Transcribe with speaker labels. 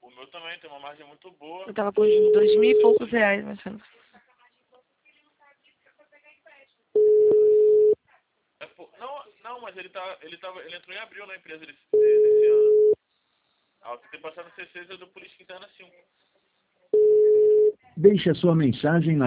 Speaker 1: O meu também tem uma margem muito boa.
Speaker 2: Eu tava com uns 2.000 e poucos reais, mas...
Speaker 1: Não, mas ele entrou em abril na empresa desse ano. A que tem passado no C6 é do Política Interna 5.
Speaker 3: Deixe a sua mensagem na